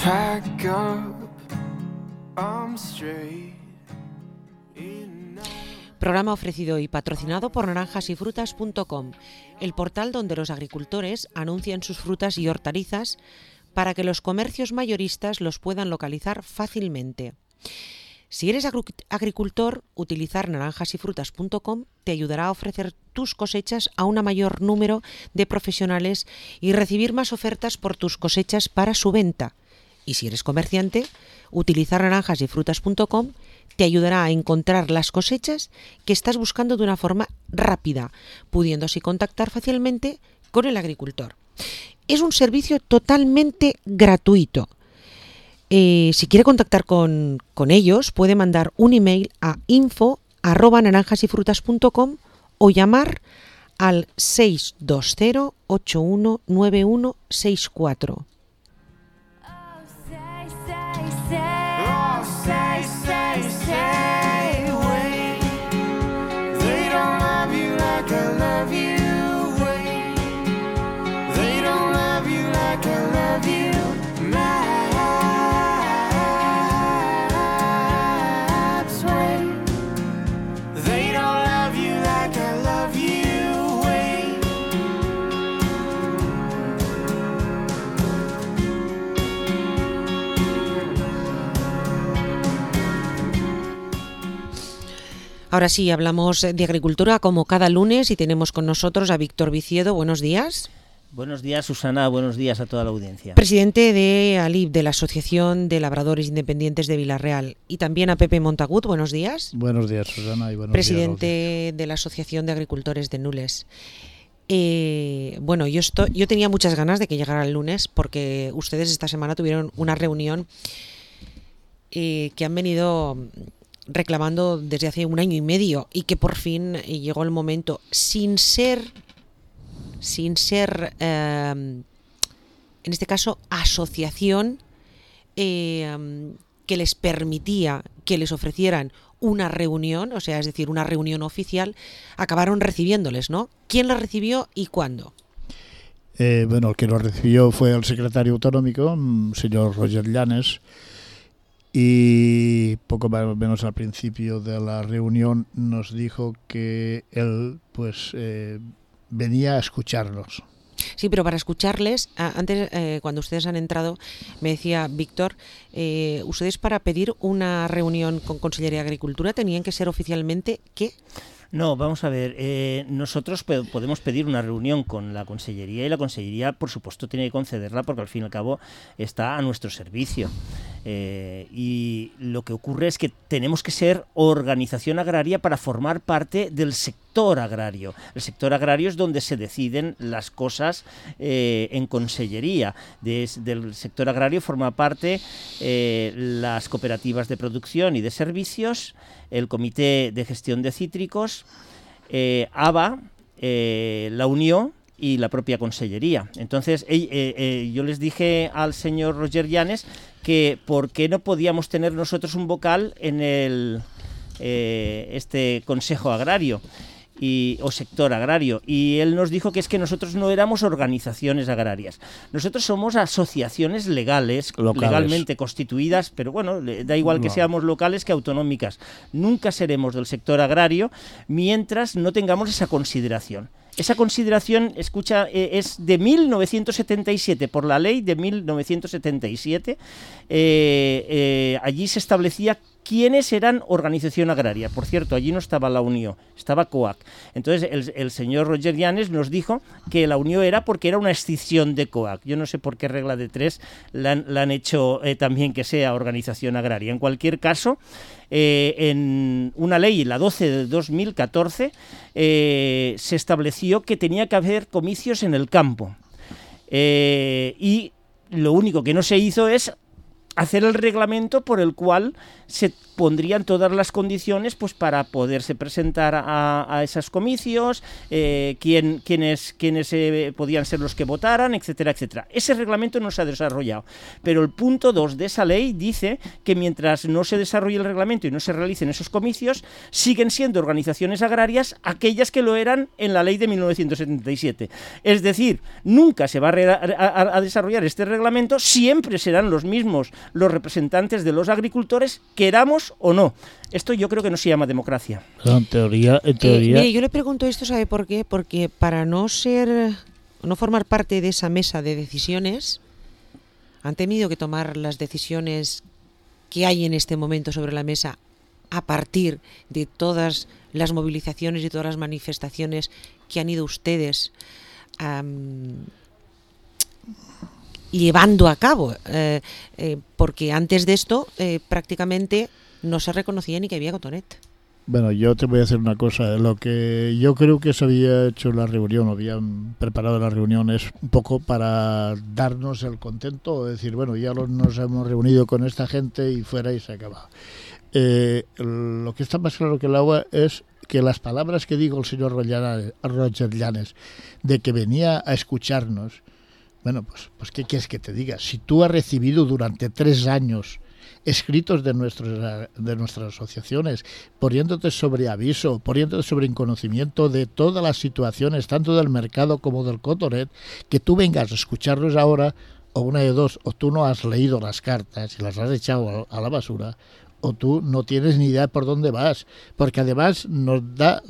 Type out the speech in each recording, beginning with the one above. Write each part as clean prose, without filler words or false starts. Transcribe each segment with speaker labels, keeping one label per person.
Speaker 1: pack up, I'm straight.
Speaker 2: Programa ofrecido y patrocinado por naranjasyfrutas.com, el portal donde los agricultores anuncian sus frutas y hortalizas para que los comercios mayoristas los puedan localizar fácilmente. Si eres agricultor, utilizar naranjasyfrutas.com te ayudará a ofrecer tus cosechas a un mayor número de profesionales y recibir más ofertas por tus cosechas para su venta. Y si eres comerciante, utilizar naranjasyfrutas.com te ayudará a encontrar las cosechas que estás buscando de una forma rápida, pudiendo así contactar fácilmente con el agricultor. Es un servicio totalmente gratuito. Si quiere contactar con ellos, puede mandar un email a info@naranjasyfrutas.com o llamar al 620 819164. Ahora sí, hablamos de agricultura como cada lunes y tenemos con nosotros a Víctor Viciedo. Buenos días.
Speaker 3: Buenos días, Susana. Buenos días a toda la audiencia.
Speaker 2: Presidente de ALIP, de la Asociación de Labradores Independientes de Vilarreal. Y también a Pepe Montagut. Buenos días.
Speaker 4: Buenos días, Susana. Y buenos
Speaker 2: Presidente
Speaker 4: días,
Speaker 2: de la Asociación de Agricultores de Nules. Yo tenía muchas ganas de que llegara el lunes porque ustedes esta semana tuvieron una reunión que han venido reclamando desde hace 1 año y medio y que por fin llegó el momento, sin ser en este caso asociación que les permitía que les ofrecieran una reunión, o sea, es decir, una reunión oficial, acabaron recibiéndoles, ¿no? ¿Quién la recibió y cuándo?
Speaker 4: El que lo recibió fue el secretario autonómico, señor Roger Llanes, y poco más o menos al principio de la reunión nos dijo que él venía a escucharnos.
Speaker 2: Sí, pero para escucharles, antes cuando ustedes han entrado, me decía Víctor, ustedes para pedir una reunión con Consellería de Agricultura tenían que ser oficialmente ¿qué?
Speaker 3: No, vamos a ver, nosotros podemos pedir una reunión con la Consellería y la Consellería, por supuesto, tiene que concederla porque al fin y al cabo está a nuestro servicio. Y lo que ocurre es que tenemos que ser organización agraria para formar parte del sector agrario. El sector agrario es donde se deciden las cosas en Consellería. Del sector agrario forma parte las cooperativas de producción y de servicios, el Comité de Gestión de Cítricos, ABA, la Unió y la propia Consellería. Entonces, yo les dije al señor Roger Llanes que por qué no podíamos tener nosotros un vocal en este Consejo Agrario o sector agrario, y él nos dijo que es que nosotros no éramos organizaciones agrarias, nosotros somos asociaciones legalmente constituidas, pero bueno, da igual que seamos locales que autonómicas, nunca seremos del sector agrario mientras no tengamos esa consideración. Esa consideración, es de 1977, por la ley de 1977. Allí se establecía quiénes eran organización agraria. Por cierto, allí no estaba la Unió, estaba COAC. Entonces, el señor Roger Llanes nos dijo que la Unió era porque era una escisión de COAC. Yo no sé por qué regla de 3 la han hecho también que sea organización agraria. En cualquier caso, en una ley, la 12 de 2014, se estableció que tenía que haber comicios en el campo. Y lo único que no se hizo es hacer el reglamento por el cual se pondrían todas las condiciones pues para poderse presentar a esos comicios, quiénes podían ser los que votaran, etcétera, etcétera. Ese reglamento no se ha desarrollado, pero el punto 2 de esa ley dice que mientras no se desarrolle el reglamento y no se realicen esos comicios, siguen siendo organizaciones agrarias aquellas que lo eran en la ley de 1977. Es decir, nunca se va a desarrollar este reglamento, siempre serán los mismos los representantes de los agricultores, queramos o no. Esto yo creo que no se llama democracia.
Speaker 4: En teoría...
Speaker 2: Mire, yo le pregunto esto, ¿sabe por qué? Porque para no formar parte de esa mesa de decisiones, han tenido que tomar las decisiones que hay en este momento sobre la mesa a partir de todas las movilizaciones y todas las manifestaciones que han ido ustedes llevando a cabo, porque antes de esto prácticamente no se reconocía ni que había cotonet.
Speaker 4: Bueno, yo te voy a decir una cosa. Lo que yo creo que se había hecho la reunión, habían preparado la reunión, es un poco para darnos el contento, decir, bueno, ya nos hemos reunido con esta gente y fuera y se acaba. Lo que está más claro que el agua es que las palabras que dijo el señor Roger Llanes, de que venía a escucharnos, bueno, pues ¿qué quieres que te diga? Si tú has recibido durante 3 años escritos de nuestras asociaciones, poniéndote sobre aviso, poniéndote sobre conocimiento de todas las situaciones, tanto del mercado como del cotonet, que tú vengas a escucharlos ahora, o una de dos, o tú no has leído las cartas y las has echado a la basura, o tú no tienes ni idea por dónde vas, porque además nos da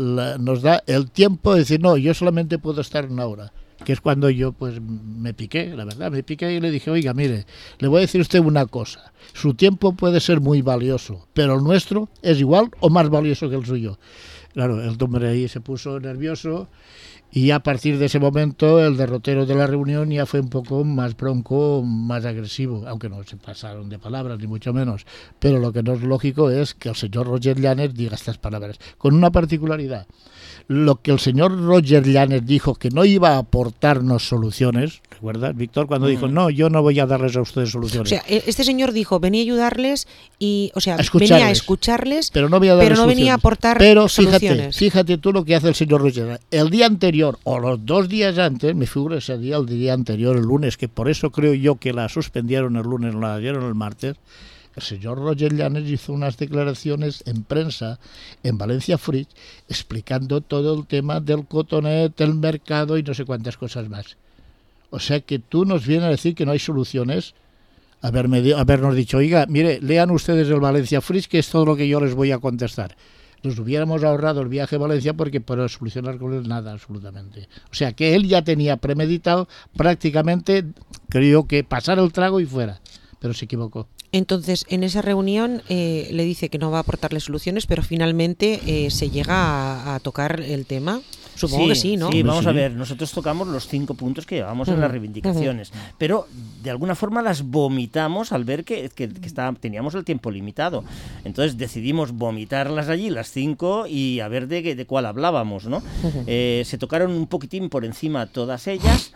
Speaker 4: el tiempo de decir, no, yo solamente puedo estar 1 hora, que es cuando yo pues me piqué, la verdad, me piqué y le dije, oiga, mire, le voy a decir a usted una cosa, su tiempo puede ser muy valioso, pero el nuestro es igual o más valioso que el suyo. Claro, el hombre ahí se puso nervioso y a partir de ese momento el derrotero de la reunión ya fue un poco más bronco, más agresivo, aunque no se pasaron de palabras ni mucho menos, pero lo que no es lógico es que el señor Roger Llanes diga estas palabras, con una particularidad. Lo que el señor Roger Llanes dijo que no iba a aportarnos soluciones, ¿recuerdas, Víctor? Cuando dijo, no, yo no voy a darles a ustedes soluciones.
Speaker 2: O sea, este señor dijo, venía a ayudarles y, o sea, venía a escucharles,
Speaker 4: pero no venía a aportar
Speaker 2: soluciones.
Speaker 4: Pero fíjate tú lo que hace el señor Roger Llanes. El día anterior, o los 2 días antes, me figuro ese día, el día anterior, el lunes, que por eso creo yo que la suspendieron el lunes, la dieron el martes, el señor Roger Llanes hizo unas declaraciones en prensa en Valencia Free explicando todo el tema del cotonet, el mercado y no sé cuántas cosas más. O sea que tú nos vienes a decir que no hay soluciones, habernos dicho, oiga, mire, lean ustedes el Valencia Free, que es todo lo que yo les voy a contestar. Nos hubiéramos ahorrado el viaje a Valencia porque para solucionar con él nada, absolutamente. O sea que él ya tenía premeditado prácticamente, creo que pasar el trago y fuera, pero se equivocó.
Speaker 2: Entonces, en esa reunión le dice que no va a aportarle soluciones, pero finalmente se llega a tocar el tema. Supongo que sí, ¿no?
Speaker 3: Sí, vamos a ver, nosotros tocamos los 5 puntos que llevamos en las reivindicaciones, pero de alguna forma las vomitamos al ver que teníamos el tiempo limitado. Entonces decidimos vomitarlas allí, las 5, y a ver de cuál hablábamos, ¿no? Se tocaron un poquitín por encima todas ellas.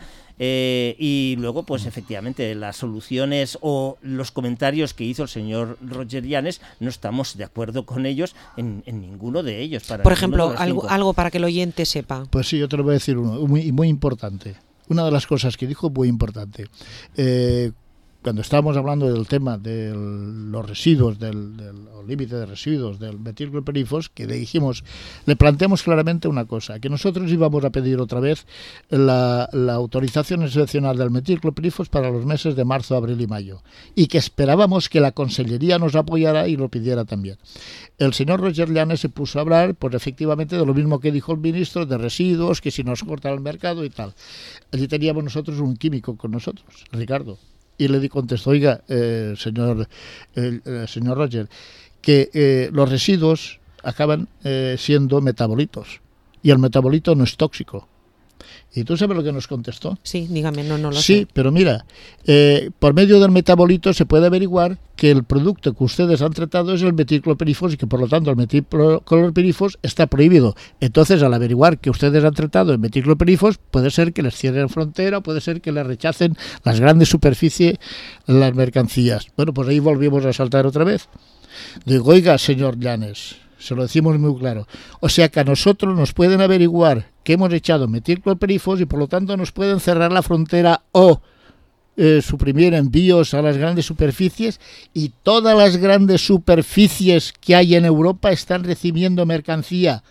Speaker 3: Y luego, pues efectivamente, las soluciones o los comentarios que hizo el señor Roger Llanes, no estamos de acuerdo con ellos en ninguno de ellos.
Speaker 2: Por ejemplo, algo para que el oyente sepa.
Speaker 4: Pues sí, yo te lo voy a decir uno, muy importante. Una de las cosas que dijo muy importante. Cuando estábamos hablando del tema de los residuos, del límite de residuos del metilclorpirifos, que le dijimos, le planteamos claramente una cosa, que nosotros íbamos a pedir otra vez la autorización excepcional del metilclorpirifos para los meses de marzo, abril y mayo, y que esperábamos que la Consellería nos apoyara y lo pidiera también. El señor Roger Llanes se puso a hablar, pues efectivamente, de lo mismo que dijo el ministro, de residuos, que si nos cortan el mercado y tal. Allí teníamos nosotros un químico con nosotros, Ricardo. Y le contestó, oiga, señor Roger, que los residuos acaban siendo metabolitos y el metabolito no es tóxico. ¿Y tú sabes lo que nos contestó?
Speaker 2: Sí, dígame, no lo sé.
Speaker 4: Sí, pero mira, por medio del metabolito se puede averiguar que el producto que ustedes han tratado es el metilclorpirifos y que por lo tanto el metilclorpirifos está prohibido. Entonces, al averiguar que ustedes han tratado el metilclorpirifos, puede ser que les cierren frontera, puede ser que les rechacen las grandes superficies, las mercancías. Bueno, pues ahí volvimos a saltar otra vez. Digo, oiga, señor Llanes, se lo decimos muy claro. O sea que a nosotros nos pueden averiguar que hemos echado metilclorpirifos y por lo tanto nos pueden cerrar la frontera o suprimir envíos a las grandes superficies, y todas las grandes superficies que hay en Europa están recibiendo mercancía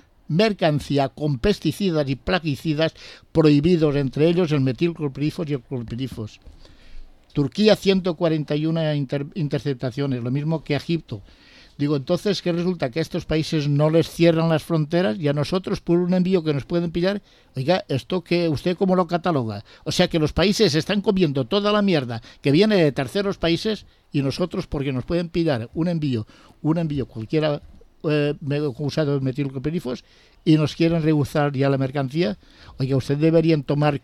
Speaker 4: con pesticidas y plaguicidas prohibidos, entre ellos el metilclorpirifos y el clorpirifos. Turquía 141 interceptaciones, lo mismo que Egipto. Digo, entonces, ¿qué resulta? Que a estos países no les cierran las fronteras y a nosotros por un envío que nos pueden pillar. Oiga, ¿esto que usted cómo lo cataloga? O sea que los países están comiendo toda la mierda que viene de terceros países y nosotros, porque nos pueden pillar un envío cualquiera usado de metilclorpirifos y nos quieren rehusar ya la mercancía. Oiga, usted deberían tomar,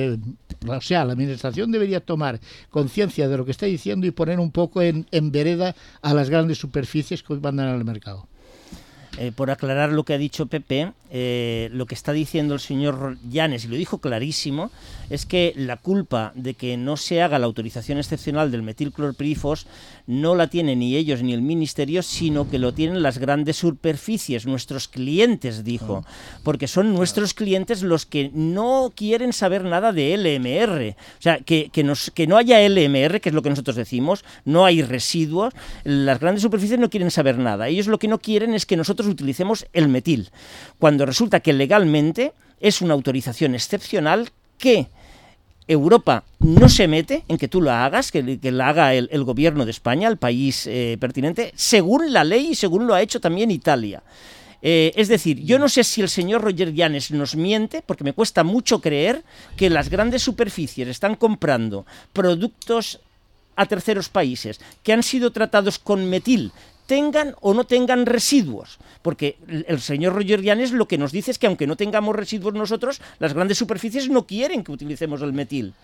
Speaker 4: o sea, la administración debería tomar conciencia de lo que está diciendo y poner un poco en vereda a las grandes superficies que hoy mandan al mercado.
Speaker 3: Por aclarar lo que ha dicho Pepe, lo que está diciendo el señor Llanes, y lo dijo clarísimo, es que la culpa de que no se haga la autorización excepcional del metilclorpirifos no la tienen ni ellos ni el Ministerio, sino que lo tienen las grandes superficies, nuestros clientes, dijo, porque son nuestros clientes los que no quieren saber nada de LMR. O sea, que no haya LMR, que es lo que nosotros decimos, no hay residuos, las grandes superficies no quieren saber nada. Ellos lo que no quieren es que nosotros utilicemos el metil, cuando resulta que legalmente es una autorización excepcional que Europa no se mete en que tú la hagas, que la haga el gobierno de España, el país pertinente, según la ley y según lo ha hecho también Italia. Es decir, yo no sé si el señor Roger Llanes nos miente, porque me cuesta mucho creer que las grandes superficies están comprando productos a terceros países que han sido tratados con metil, tengan o no tengan residuos, porque el señor Roger Llanes lo que nos dice es que aunque no tengamos residuos nosotros, las grandes superficies no quieren que utilicemos el metil.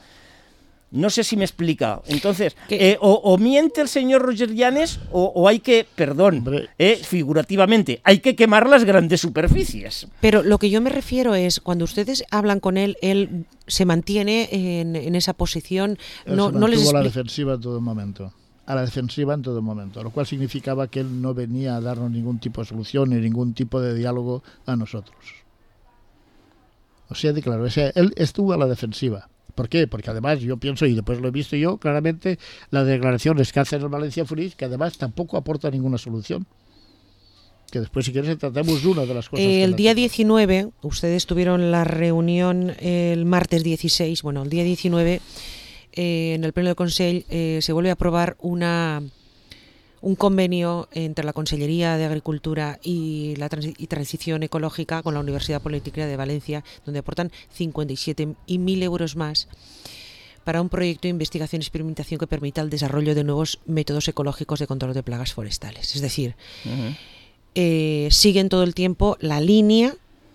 Speaker 3: No sé si me explica. Entonces, o miente el señor Roger Llanes o hay que, figurativamente, hay que quemar las grandes superficies.
Speaker 2: Pero lo que yo me refiero es, cuando ustedes hablan con él se mantiene en esa posición.
Speaker 4: No les a la defensiva en todo momento. A la defensiva en todo momento, lo cual significaba que él no venía a darnos ningún tipo de solución ni ningún tipo de diálogo a nosotros. O sea, claro, él estuvo a la defensiva. ¿Por qué? Porque además yo pienso, y después lo he visto yo claramente, las declaraciones que hace el Valencia Free, que además tampoco aporta ninguna solución. Que después, si quieres, tratemos una de las cosas.
Speaker 2: El día 19, ustedes tuvieron la reunión el martes 16, bueno, el día 19... en el Pleno del Consell se vuelve a aprobar un convenio entre la Consellería de Agricultura y Transición Ecológica con la Universidad Politécnica de Valencia, donde aportan 57.000 euros más para un proyecto de investigación y experimentación que permita el desarrollo de nuevos métodos ecológicos de control de plagas forestales. Es decir, siguen todo el tiempo la línea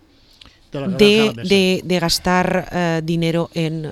Speaker 2: de gastar dinero en...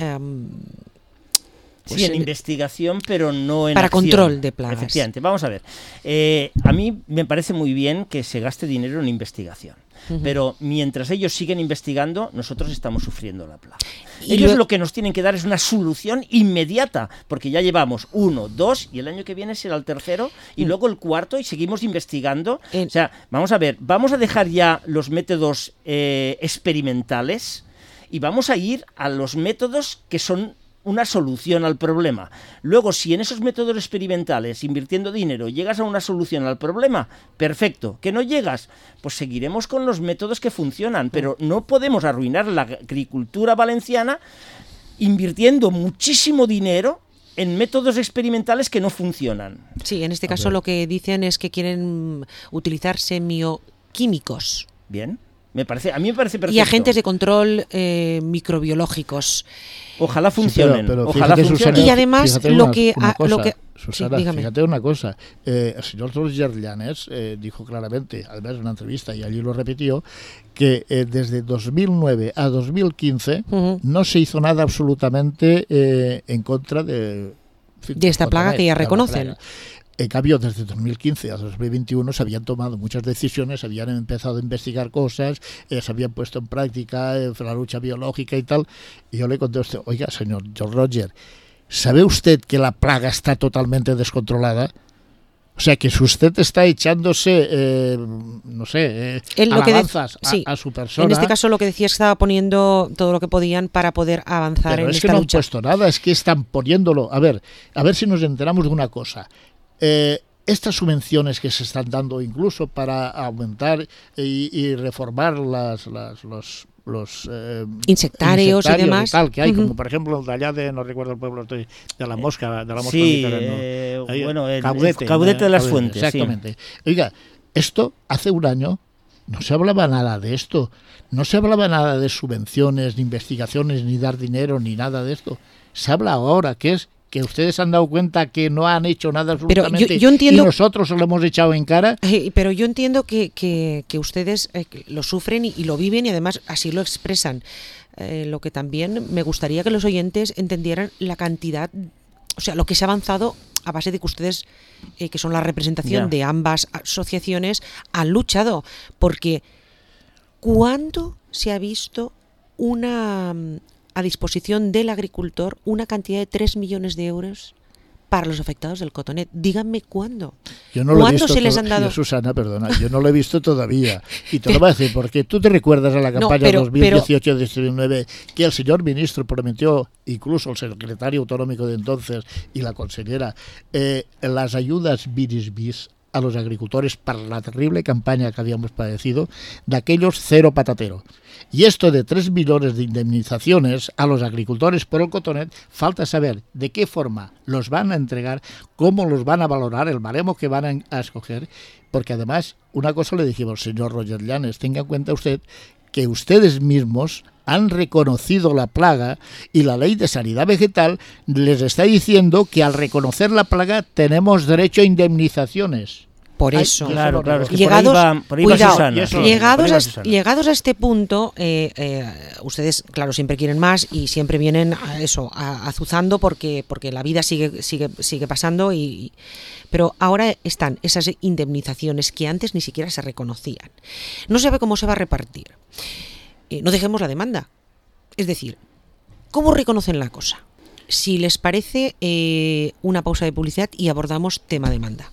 Speaker 3: Sí, en investigación, pero no en
Speaker 2: para
Speaker 3: acción.
Speaker 2: Control de plagas.
Speaker 3: Efectivamente. Vamos a ver. A mí me parece muy bien que se gaste dinero en investigación. Pero mientras ellos siguen investigando, nosotros estamos sufriendo la plaga. Ellos lo que nos tienen que dar es una solución inmediata, porque ya llevamos 1, 2, y el año que viene será el tercero, y luego el cuarto, y seguimos investigando. O sea, vamos a ver, vamos a dejar ya los métodos experimentales y vamos a ir a los métodos que son una solución al problema. Luego, si en esos métodos experimentales, invirtiendo dinero, llegas a una solución al problema, perfecto. ¿Que no llegas? Pues seguiremos con los métodos que funcionan, pero no podemos arruinar la agricultura valenciana invirtiendo muchísimo dinero en métodos experimentales que no funcionan.
Speaker 2: Sí, en este caso lo que dicen es que quieren utilizar semioquímicos.
Speaker 3: Bien. A mí me parece perfecto.
Speaker 2: Y agentes de control microbiológicos.
Speaker 3: Ojalá funcionen.
Speaker 4: Sí, pero
Speaker 3: ojalá
Speaker 4: fíjate,
Speaker 3: funcionen.
Speaker 4: Susana,
Speaker 2: y además
Speaker 4: Susana, fíjate una cosa. El señor Roger Llanes dijo claramente, además en una entrevista, y allí lo repitió, que desde 2009 a 2015 no se hizo nada absolutamente en contra de
Speaker 2: esta plaga que ya reconocen.
Speaker 4: En cambio, desde 2015 a 2021 se habían tomado muchas decisiones, se habían empezado a investigar cosas, se habían puesto en práctica la lucha biológica y tal. Y yo le conté a usted, oiga, señor John Roger, ¿sabe usted que la plaga está totalmente descontrolada? O sea, que si usted está echándose, alabanzas a su persona.
Speaker 2: En este caso lo que decía es que estaba poniendo todo lo que podían para poder avanzar en esta lucha. Pero es
Speaker 4: que no han puesto nada, es que están poniéndolo. A ver si nos enteramos de una cosa. Estas subvenciones que se están dando incluso para aumentar y reformar los
Speaker 2: insectarios y demás
Speaker 4: y tal que hay, como por ejemplo de allá de, no recuerdo el pueblo, de la mosca
Speaker 3: sí, Caudete de las Fuentes,
Speaker 4: exactamente. Sí. Oiga, esto hace un año no se hablaba nada de esto, no se hablaba nada de subvenciones, ni investigaciones, ni dar dinero, ni nada de esto. Se habla ahora, que ustedes han dado cuenta que no han hecho nada absolutamente,
Speaker 2: pero yo entiendo,
Speaker 4: y nosotros se lo hemos echado en cara.
Speaker 2: Pero yo entiendo que ustedes lo sufren y lo viven y además así lo expresan. Lo que también me gustaría que los oyentes entendieran la cantidad, o sea, lo que se ha avanzado a base de que ustedes, que son la representación de ambas asociaciones, han luchado. Porque ¿cuándo se ha visto a disposición del agricultor una cantidad de 3 millones de euros para los afectados del cotonet? Díganme cuándo.
Speaker 4: Yo no lo he visto
Speaker 2: se les han dado?
Speaker 4: Susana, perdona, yo no lo he visto todavía. Y te lo voy a decir, porque tú te recuerdas a la campaña 2018-19 que el señor ministro prometió, incluso el secretario autonómico de entonces y la consellera, las ayudas bis a los agricultores para la terrible campaña que habíamos padecido de aquellos cero patatero. Y esto de 3 millones de indemnizaciones a los agricultores por el cotonet, falta saber de qué forma los van a entregar, cómo los van a valorar, el baremo que van a escoger, porque además, una cosa le dijimos, señor Roger Llanes, tenga en cuenta usted que ustedes mismos han reconocido la plaga y la ley de sanidad vegetal les está diciendo que al reconocer la plaga tenemos derecho a indemnizaciones.
Speaker 2: Por eso,
Speaker 3: claro, es que
Speaker 2: llegados a este punto, ustedes, claro, siempre quieren más y siempre vienen azuzando porque la vida sigue pasando pero ahora están esas indemnizaciones que antes ni siquiera se reconocían. No se sabe cómo se va a repartir. No dejemos la demanda. Es decir, ¿cómo reconocen la cosa? Si les parece, una pausa de publicidad y abordamos tema demanda.